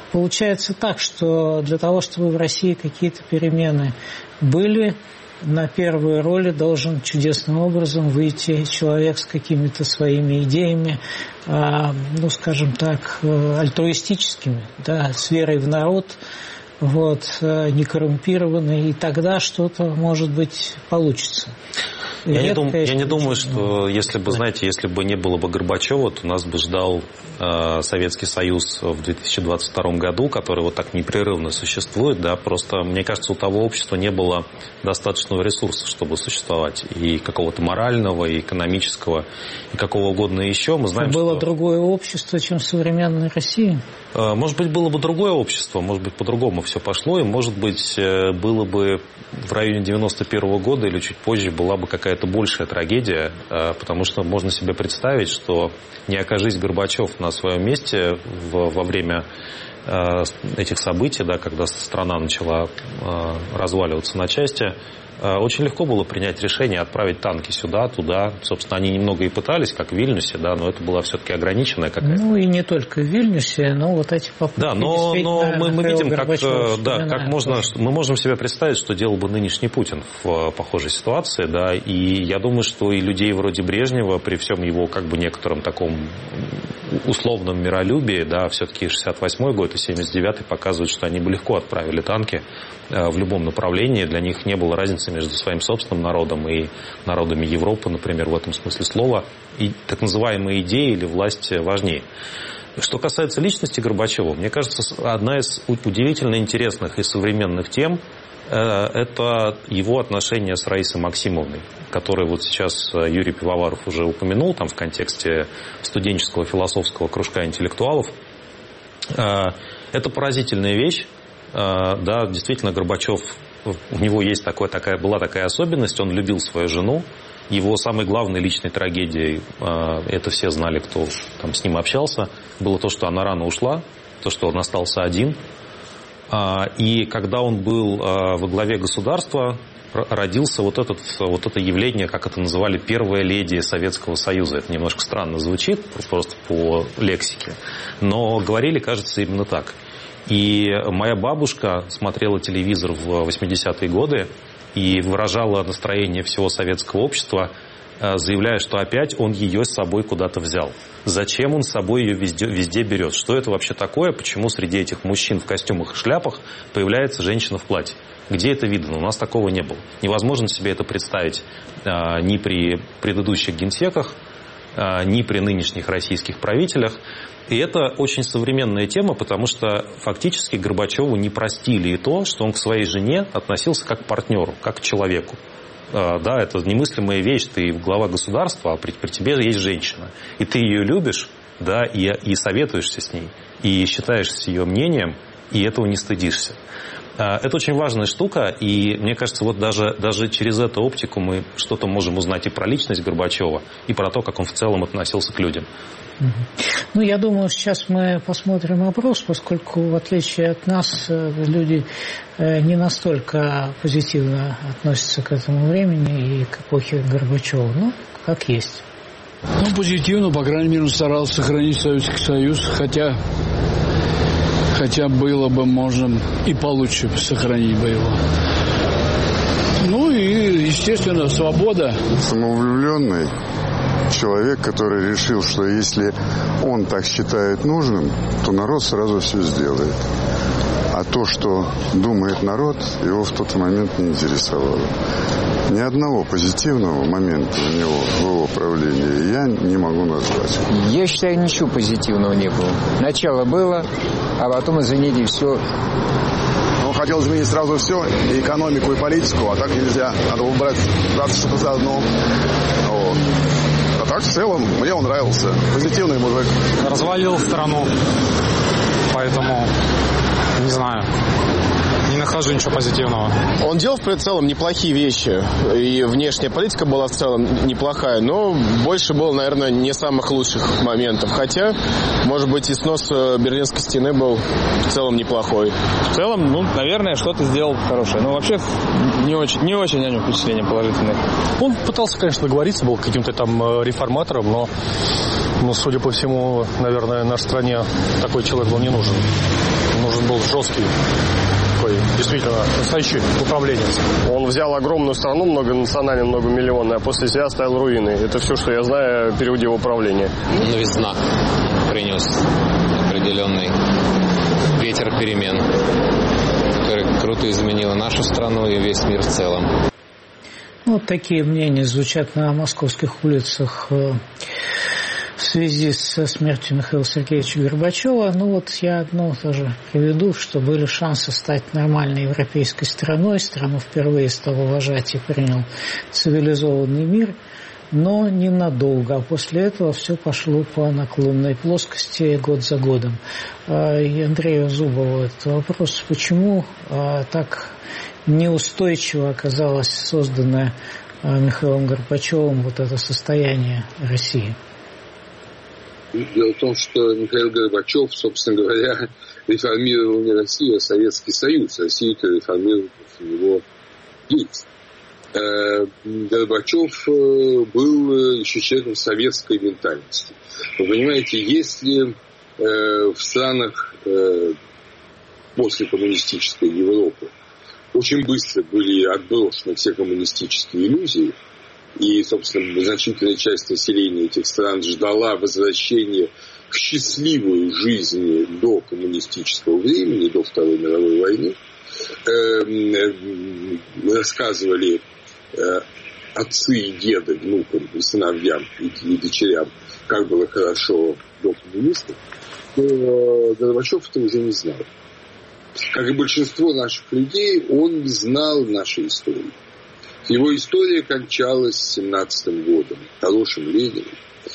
получается так, что для того, чтобы в России какие-то перемены были, на первые роли должен чудесным образом выйти человек с какими-то своими идеями, ну, скажем так, альтруистическими, да, с верой в народ, не коррумпированный, и тогда что-то, может быть, получится. Я не думаю, что если бы не было бы Горбачева, то нас бы ждал Советский Союз в 2022 году, который вот так непрерывно существует, да, просто, мне кажется, у того общества не было достаточного ресурса, чтобы существовать, и какого-то морального, и экономического, и какого угодно еще. Мы знаем, было другое общество, чем в современной России? Может быть, было бы другое общество, может быть, по-другому все пошло, и, может быть, было бы в районе 91 года или чуть позже была бы какая-то большая трагедия, потому что можно себе представить, что не окажись Горбачев на своем месте во время этих событий, да, когда страна начала разваливаться на части, очень легко было принять решение отправить танки сюда, туда. Собственно, они немного и пытались, как в Вильнюсе, да, но это была все-таки ограниченная какая-то. Ну и не только в Вильнюсе, но вот эти попытки. Да, но мы видим, как мы можем себе представить, что делал бы нынешний Путин в похожей ситуации, да, и я думаю, что и людей вроде Брежнева, при всем его как бы некотором таком условном миролюбии, да, все-таки 68-й год и 79-й показывают, что они бы легко отправили танки в любом направлении, для них не было разницы между своим собственным народом и народами Европы, например, в этом смысле слова, и так называемые идеи или власть важнее. Что касается личности Горбачева, мне кажется, одна из удивительно интересных и современных тем – это его отношения с Раисой Максимовной, которые вот сейчас Юрий Пивоваров уже упомянул там в контексте студенческого философского кружка интеллектуалов. Это поразительная вещь. Да, действительно, Горбачев, у него есть была такая особенность, он любил свою жену. Его самой главной личной трагедией, это все знали, кто там с ним общался, было то, что она рано ушла, то, что он остался один. И когда он был во главе государства, родился вот это явление, как это называли, первая леди Советского Союза. Это немножко странно звучит, просто по лексике, но говорили, кажется, именно так. И моя бабушка смотрела телевизор в 80-е годы и выражала настроение всего советского общества, заявляя, что опять он ее с собой куда-то взял. Зачем он с собой ее везде берет? Что это вообще такое? Почему среди этих мужчин в костюмах и шляпах появляется женщина в платье? Где это видно? У нас такого не было. Невозможно себе это представить ни при предыдущих генсеках, ни при нынешних российских правителях. И это очень современная тема, потому что фактически Горбачеву не простили и то, что он к своей жене относился как к партнеру, как к человеку. Да, это немыслимая вещь, ты глава государства, а при тебе есть женщина. И ты ее любишь, да, и советуешься с ней, и считаешься ее мнением, и этого не стыдишься. Это очень важная штука, и мне кажется, вот даже через эту оптику мы что-то можем узнать и про личность Горбачева, и про то, как он в целом относился к людям. Ну, я думаю, сейчас мы посмотрим опрос, поскольку, в отличие от нас, люди не настолько позитивно относятся к этому времени и к эпохе Горбачева. Ну, как есть. Ну, позитивно, по крайней мере, он старался сохранить Советский Союз, хотя было бы можно и получше сохранить бы его. Ну и, естественно, свобода. Самовлюбленный человек, который решил, что если он так считает нужным, то народ сразу все сделает. А то, что думает народ, его в тот момент не интересовало. Ни одного позитивного момента у него в его правлении я не могу назвать. Я считаю, ничего позитивного не было. Начало было, а потом, извините, все. Он хотел изменить сразу все, и экономику, и политику, а так нельзя. Надо браться что-то заодно. Вот. А так, в целом, мне он нравился. Позитивный мужик. Развалил страну, поэтому, не знаю, не нахожу ничего позитивного. Он делал в целом неплохие вещи, и внешняя политика была в целом неплохая, но больше было, наверное, не самых лучших моментов. Хотя, может быть, и снос Берлинской стены был в целом неплохой. В целом, наверное, что-то сделал хорошее. Но вообще не очень о нем впечатление положительное. Он пытался, конечно, договориться, был каким-то там реформатором, но, судя по всему, наверное, нашей стране такой человек был не нужен. был жесткий, такой действительно настоящий управленец. Он взял огромную страну, многонациональную, многомиллионную, а после себя оставил руины. Это все, что я знаю о периоде его управления. Новизна принес определенный ветер перемен, который круто изменил нашу страну и весь мир в целом. Вот такие мнения звучат на московских улицах в связи со смертью Михаила Сергеевича Горбачева. Ну вот я одно тоже приведу, что были шансы стать нормальной европейской страной. Страну впервые стал уважать и принял цивилизованный мир, но ненадолго. А после этого все пошло по наклонной плоскости год за годом. И Андрею Зубову этот вопрос, почему так неустойчиво оказалось созданное Михаилом Горбачевым вот это состояние России? Дело в том, что Михаил Горбачев, собственно говоря, реформировал не Россию, а Советский Союз. Россию-то реформировал после него Ельцин. Горбачев был еще человеком советской ментальности. Вы понимаете, если в странах после коммунистической Европы очень быстро были отброшены все коммунистические иллюзии, и, собственно, значительная часть населения этих стран ждала возвращения к счастливой жизни до коммунистического времени, до Второй мировой войны. Рассказывали отцы и деды внукам, и сыновьям, и дочерям, как было хорошо до коммунистов, то Горбачев это уже не знал. Как и большинство наших людей, он не знал нашей истории. Его история кончалась 17-м годом, хорошим Лениным.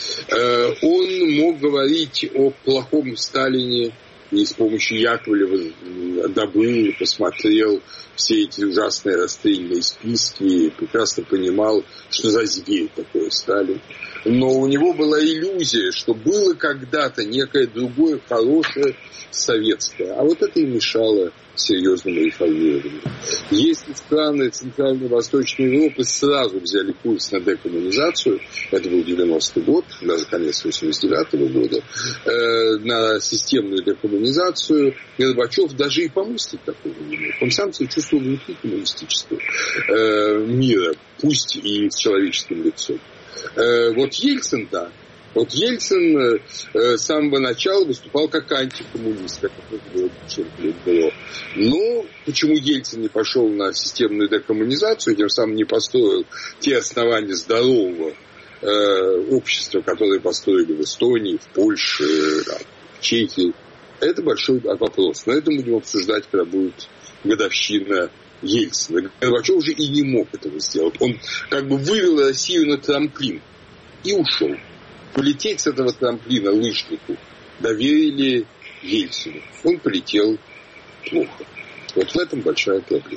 Он мог говорить о плохом Сталине и с помощью Яковлева добыл, посмотрел все эти ужасные расстрельные списки и прекрасно понимал, что за зверь такой Сталин. Но у него была иллюзия, что было когда-то некое другое хорошее советское. А вот это и мешало серьезному реформированию. Если страны Центральной и Восточной Европы сразу взяли курс на декоммунизацию, это был 90-й год, даже конец 89-го года, на системную декоммунизацию, Горбачев даже и помыслить такого не мог. Он сам себя чувствовал внутри коммунистического мира, пусть и с человеческим лицом. Вот Ельцин, да. Вот Ельцин с самого начала выступал как антикоммунист, как это было. Но почему Ельцин не пошел на системную декоммунизацию, тем самым не построил те основания здорового общества, которые построили в Эстонии, в Польше, в Чехии, это большой вопрос. Но это мы будем обсуждать, когда будет годовщина Ельцина. Горбачев уже и не мог этого сделать. Он как бы вывел Россию на трамплин и ушел. Полететь с этого трамплина лыжнику доверили Ельцину. Он полетел плохо. Вот в этом большая проблема.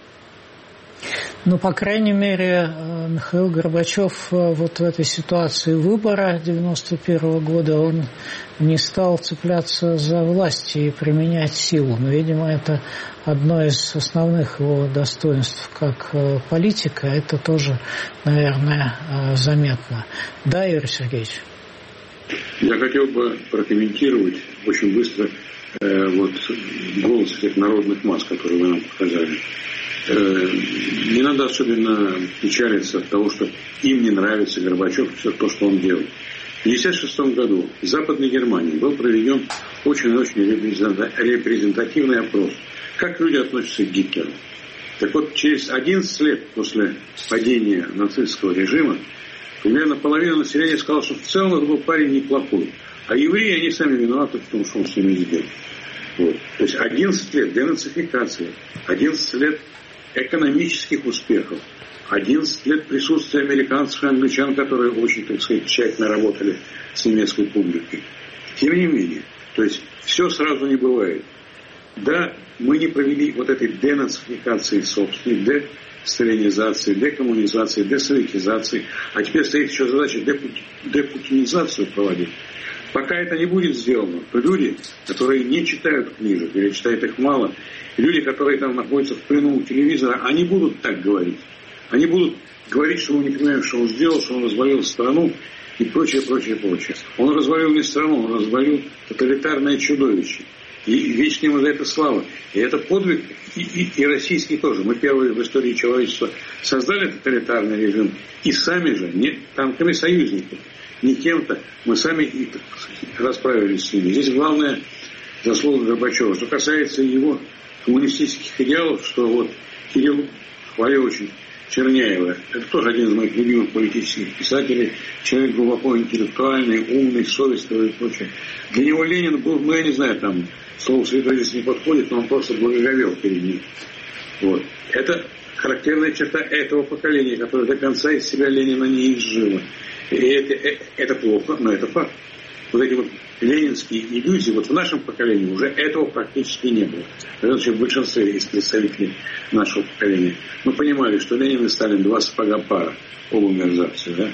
Ну, по крайней мере, Михаил Горбачев вот в этой ситуации выбора 91 года, он не стал цепляться за власть и применять силу. Но, видимо, это одно из основных его достоинств как политика. Это тоже, наверное, заметно. Да, Юрий Сергеевич? Я хотел бы прокомментировать очень быстро голос этих народных масс, которые вы нам показали. Не надо особенно печалиться от того, что им не нравится Горбачев, все то, что он делает. В 1956 году в Западной Германии был проведен очень-очень репрезентативный опрос. Как люди относятся к Гитлеру? Так вот, через 11 лет после падения нацистского режима примерно половина населения сказала, что в целом это был парень неплохой. А евреи, они сами виноваты в том, что он с ними сделал. Вот. То есть 11 лет денацификации, 11 лет экономических успехов, 11 лет присутствия американцев и англичан, которые очень, так сказать, тщательно работали с немецкой публикой. Тем не менее, то есть все сразу не бывает. Да, мы не провели вот этой денацификации собственной, десталинизации, декоммунизации, десоветизации, а теперь стоит еще задача депутинизацию проводить. Пока это не будет сделано, то люди, которые не читают книжек или читают их мало, люди, которые там находятся в плену у телевизора, они будут так говорить. Они будут говорить, что мы не понимаем, что он сделал, что он развалил страну и прочее, прочее, прочее. Он развалил не страну, он развалил тоталитарное чудовище. И вечная ему за это слава. И это подвиг, и российский тоже. Мы первые в истории человечества создали тоталитарный режим, и сами же, не танковые союзники, не кем-то, мы сами расправились с ними. Здесь главная заслуга Горбачева. Что касается его коммунистических идеалов, что вот Кирилл хвалил очень Черняева. Это тоже один из моих любимых политических писателей. Человек глубоко интеллектуальный, умный, совестливый и прочее. Для него Ленин был, я не знаю, там слово святой здесь не подходит, но он просто благоговел перед ним. Вот. Это характерная черта этого поколения, которое до конца из себя Ленина не изжило. И это плохо, но это факт. Вот эти вот ленинские иллюзии, вот в нашем поколении уже этого практически не было. В большинстве из представителей нашего поколения. Мы понимали, что Ленин и Сталин два сапога пара, оба мерзавцы, да?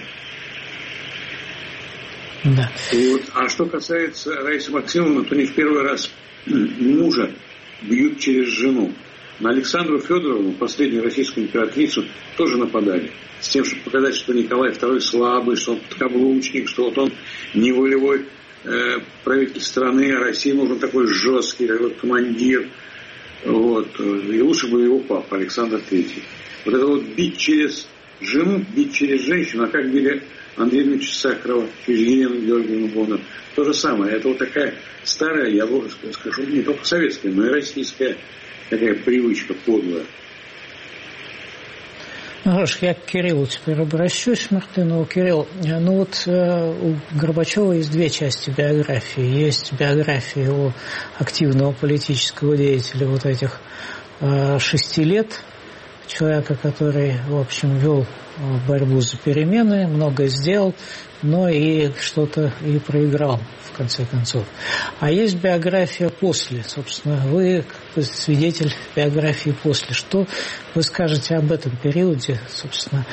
Да. Вот. А что касается Раисы Максимовны, то не в первый раз мужа бьют через жену. На Александру Федоровну, последнюю российскую императрицу, тоже нападали. С тем, чтобы показать, что Николай II слабый, что он подкаблучник, что вот он не волевой правитель страны, а России нужен такой жесткий, такой командир. Вот. И лучше бы его папа, Александр III. Вот это вот бить через жену, бить через женщину, а как били Андрея Ильича Сахарова, через Елену Георгиевну Бондар. То же самое. Это вот такая старая, я бы скажу, не только советская, но и российская такая привычка подлая. Ну, хорошо, я к Кириллу теперь обращусь, Мартынову. Кирилл, ну вот у Горбачева есть две части биографии. Есть биография его активного политического деятеля вот этих 6 лет, человека, который, в общем, вел борьбу за перемены, многое сделал, но и что-то и проиграл, в конце концов. А есть биография после. Собственно, вы свидетель биографии после. Что вы скажете об этом периоде, собственно,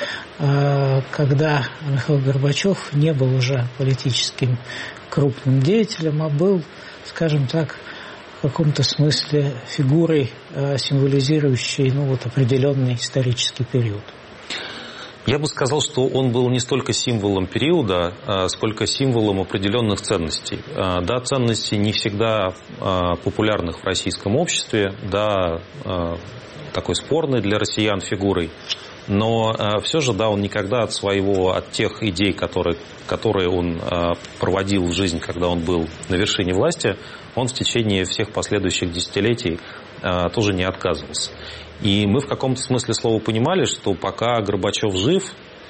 когда Михаил Горбачев не был уже политическим крупным деятелем, а был, скажем так, в каком-то смысле фигурой, символизирующей определенный исторический период? Я бы сказал, что он был не столько символом периода, сколько символом определенных ценностей. Да, ценности не всегда популярных в российском обществе, да, такой спорной для россиян фигурой, но все же, да, он никогда от тех идей, которые он проводил в жизнь, когда он был на вершине власти, он в течение всех последующих десятилетий тоже не отказывался. И мы в каком-то смысле слова понимали, что пока Горбачев жив,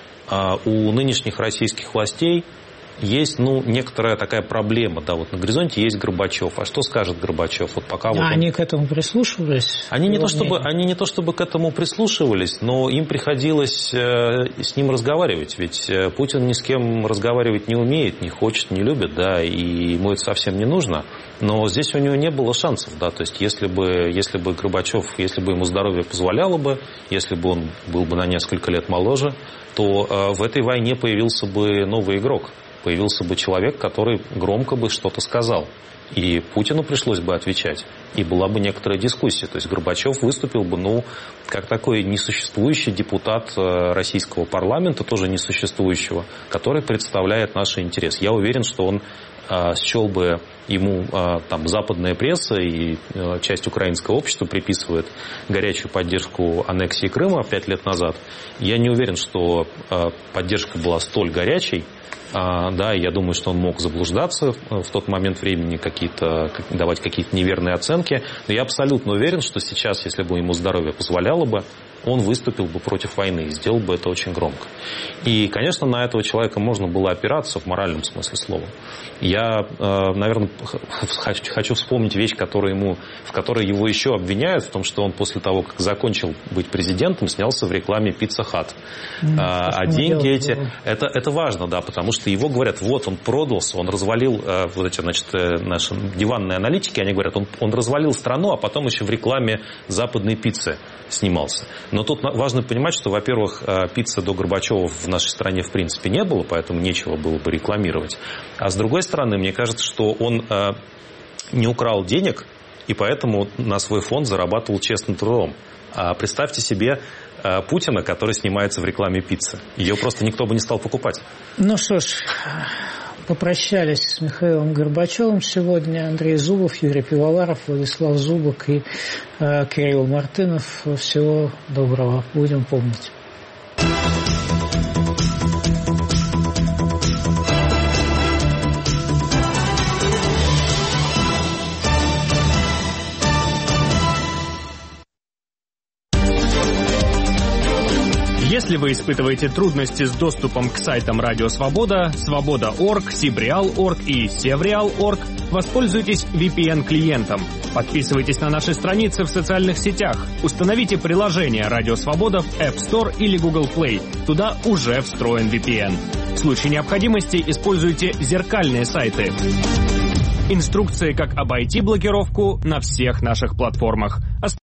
у нынешних российских властей есть, некоторая такая проблема. Да, вот на горизонте есть Горбачев. А что скажет Горбачев? Вот пока они к этому прислушивались? Они не то чтобы к этому прислушивались, но им приходилось с ним разговаривать. Ведь Путин ни с кем разговаривать не умеет, не хочет, не любит, да, и ему это совсем не нужно. Но здесь у него не было шансов, да, то есть если бы Горбачев, если бы ему здоровье позволяло бы, если бы он был бы на несколько лет моложе, то в этой войне появился бы новый игрок. Появился бы человек, который громко бы что-то сказал. И Путину пришлось бы отвечать. И была бы некоторая дискуссия. То есть Горбачев выступил бы, как такой несуществующий депутат российского парламента, тоже несуществующего, который представляет наши интересы. Я уверен, что он счел бы, ему западная пресса и часть украинского общества приписывает горячую поддержку аннексии Крыма 5 лет назад. Я не уверен, что поддержка была столь горячей. Да, я думаю, что он мог заблуждаться в тот момент времени, давать какие-то неверные оценки. Но я абсолютно уверен, что сейчас, если бы ему здоровье позволяло бы, он выступил бы против войны и сделал бы это очень громко. И, конечно, на этого человека можно было опираться в моральном смысле слова. Я, наверное, хочу вспомнить вещь, в которой его еще обвиняют, в том, что он после того, как закончил быть президентом, снялся в рекламе Pizza Hut. А деньги эти... Это важно, да, потому что его говорят, вот он продался, он развалил, вот эти, наши диванные аналитики, они говорят, он развалил страну, а потом еще в рекламе западной пиццы снимался. Но тут важно понимать, что, во-первых, пиццы до Горбачева в нашей стране в принципе не было, поэтому нечего было бы рекламировать. А с другой стороны, мне кажется, что он не украл денег, и поэтому на свой фонд зарабатывал честным трудом. А представьте себе Путина, который снимается в рекламе пиццы. Ее просто никто бы не стал покупать. Ну что ж, попрощались с Михаилом Горбачевым сегодня. Андрей Зубов, Юрий Пивоваров, Владислав Зубок и Кирилл Мартынов. Всего доброго. Будем помнить. Если вы испытываете трудности с доступом к сайтам Радио Свобода, Свобода.орг, Сибреал.орг и Севреал.орг, воспользуйтесь VPN-клиентом. Подписывайтесь на наши страницы в социальных сетях. Установите приложение Радио Свобода в App Store или Google Play. Туда уже встроен VPN. В случае необходимости используйте зеркальные сайты. Инструкции, как обойти блокировку на всех наших платформах.